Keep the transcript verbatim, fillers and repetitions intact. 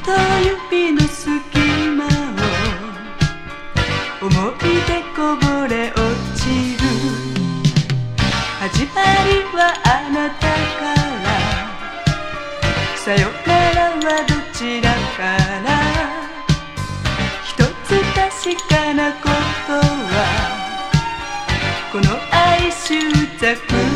と指の隙間を思い出こぼれ落ちる。始まりはあなたからさよならはどちらから。一つ確かなことはこの哀愁ざく